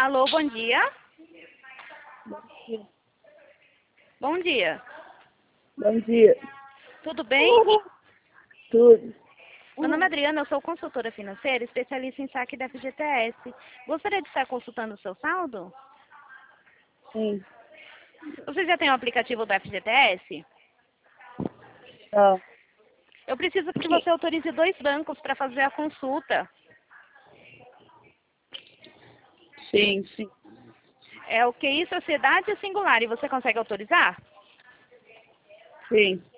Alô, bom dia. Bom dia. Bom dia. Bom dia. Tudo bem? Tudo. Meu nome é Adriana, eu sou consultora financeira, especialista em saque da FGTS. Gostaria de estar consultando o seu saldo? Sim. Você já tem o aplicativo do FGTS? Tá. Eu preciso que você autorize 2 bancos para fazer a consulta. Sim, sim. É o QI Sociedade e Singular. E você consegue autorizar? Sim.